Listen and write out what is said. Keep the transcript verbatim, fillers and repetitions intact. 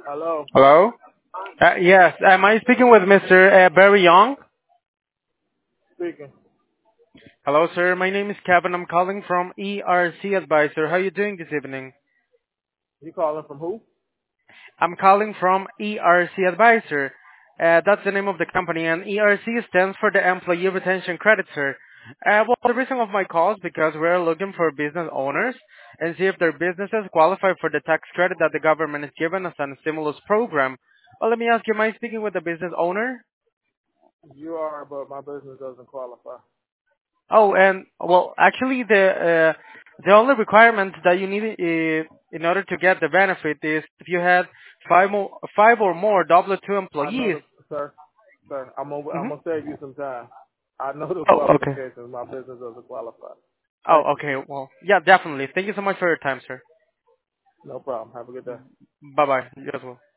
Hello. Hello? Uh, yes, am I speaking with Mister Uh, Barry Young? Speaking. Hello, sir. My name is Kevin. I'm calling from E R C Advisor. How are you doing this evening? You calling from who? I'm calling from E R C Advisor. Uh, that's the name of the company, and E R C stands for the Employee Retention Credit, sir. Uh, well, the reason of my call is because we're looking for business owners and see if their businesses qualify for the tax credit that the government has given us on a stimulus program. Well, let me ask you, am I speaking with the business owner? You are, but my business doesn't qualify. Oh, and well, actually, the uh, the only requirement that you need uh, in order to get the benefit is if you had five more, five or more W two I know employees. the sir, sir. I'm gonna I'm hmm gonna save you some time. I know the Oh, okay. qualifications. My business doesn't qualify. Thank Oh, you. okay. Well, yeah, definitely. Thank you so much for your time, sir. No problem. Have a good day. Bye bye. You as well.